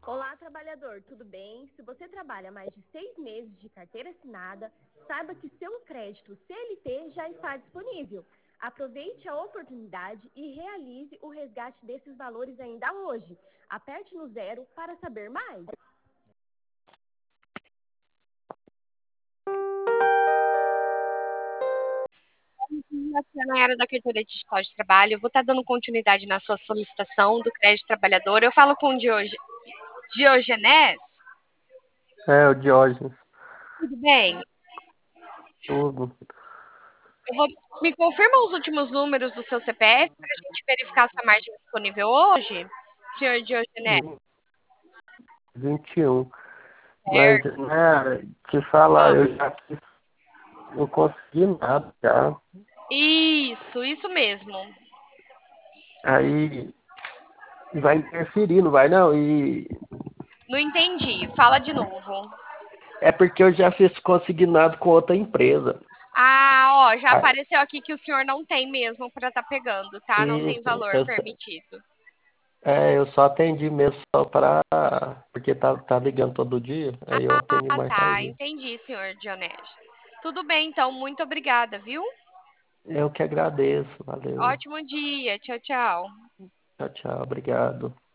Olá, trabalhador, tudo bem? Se você trabalha mais de 6 meses de carteira assinada, saiba que seu crédito CLT já está disponível. Aproveite a oportunidade e realize o resgate desses valores ainda hoje. Aperte no 0 para saber mais. Aqui na área da carteira digital de trabalho, eu vou estar dando continuidade na sua solicitação do crédito trabalhador. Eu falo com o Diogenes. É, o Diógenes, Tudo bem? tudo. Me confirma os últimos números do seu CPF para a gente verificar sua margem disponível hoje, senhor Diogenes. 21. Mas, Certo. né, te falar, eu consegui nada já. Isso mesmo. Aí vai interferir, não vai não? E Não entendi. Fala de novo. é porque eu já fiz consignado com outra empresa. Ah, ó, já Ah, apareceu aqui que o senhor não tem mesmo para estar pegando, tá? Não tem isso, valor permitido. eu só atendi mesmo só porque tá ligando todo dia, aí eu atendi Ah, mais tá. tarde. Entendi, senhor Dionísio. Tudo bem, então. Muito obrigada, viu? Eu que agradeço, valeu. Ótimo dia. Tchau, tchau. Tchau, tchau, obrigado.